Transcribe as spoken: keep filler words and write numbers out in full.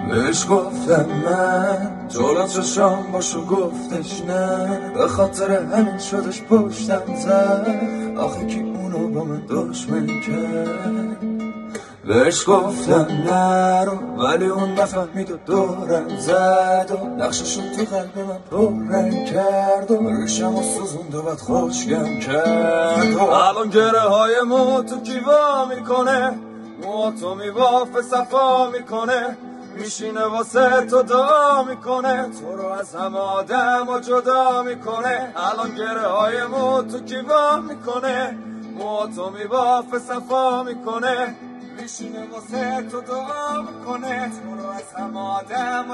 بهش گفتم من جلو چشام باشو، گفتش نه، به خاطر همین شدش پشتم زد. آخه کی اونو با من دشمن کرد؟ بهش گفتم نرو، ولی اون نفهمید و دورم زد و نقششون تو قلب من پررنگ کرد و ریشم و سوزوند و بعد خوشگم کرد. و الان گره های مو تو کیوا میکنه، مو تو میوافه صفا میکنه، میشینه واسه تو دعا میکنه، تو رو از همه آدم و جدا میکنه. الان گره های مو تو کیوا میکنه، مو تو میوافه صفا میکنه، میشینه واسه تو دعا میکنه، تو رو از همه آدم